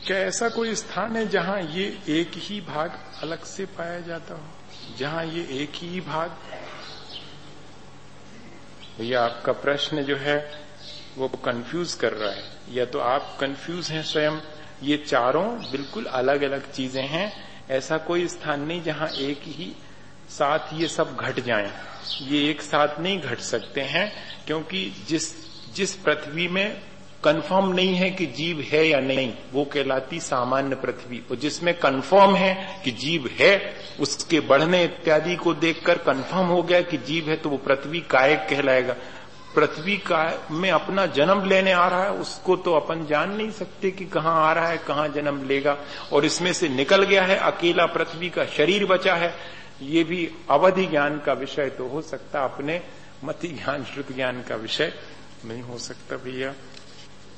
क्या ऐसा कोई स्थान है जहां ये एक ही भाग अलग से पाया जाता हो, जहां ये एक ही भाग? भैया आपका प्रश्न जो है वो कंफ्यूज कर रहा है, या तो आप कंफ्यूज हैं स्वयं। ये चारों बिल्कुल अलग अलग चीजें हैं। ऐसा कोई स्थान नहीं जहां एक ही साथ ये सब घट जाएं। ये एक साथ नहीं घट सकते हैं, क्योंकि जिस पृथ्वी में कंफर्म नहीं है कि जीव है या नहीं, वो कहलाती सामान्य पृथ्वी। और जिसमें कंफर्म है कि जीव है, उसके बढ़ने इत्यादि को देखकर कंफर्म हो गया कि जीव है, तो वो पृथ्वी कायक कहलाएगा। पृथ्वी का में अपना जन्म लेने आ रहा है, उसको तो अपन जान नहीं सकते कि कहाँ आ रहा है, कहाँ जन्म लेगा। और इसमें से निकल गया है, अकेला पृथ्वी का शरीर बचा है। ये भी अवधि ज्ञान का विषय तो हो सकता, अपने मति ज्ञान श्रुति ज्ञान का विषय नहीं हो सकता भैया।